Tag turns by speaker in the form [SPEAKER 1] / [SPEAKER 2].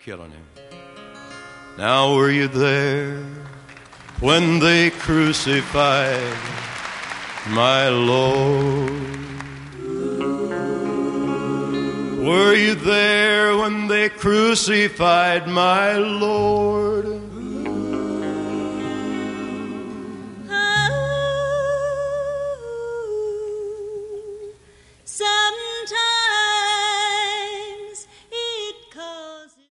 [SPEAKER 1] killing him. Now were you there when they crucified my Lord? Were you there when they crucified my Lord?